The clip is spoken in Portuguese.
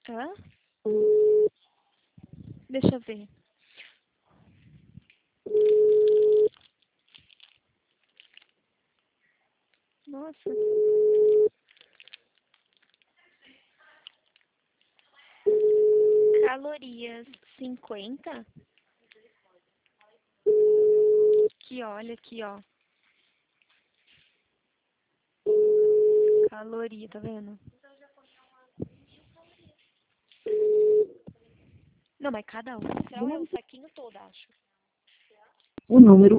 Hã? Deixa eu ver. Nossa. Calorias 50? Que olha aqui, ó. Caloria, tá vendo? Não, mas cada um é o saquinho todo, acho. O número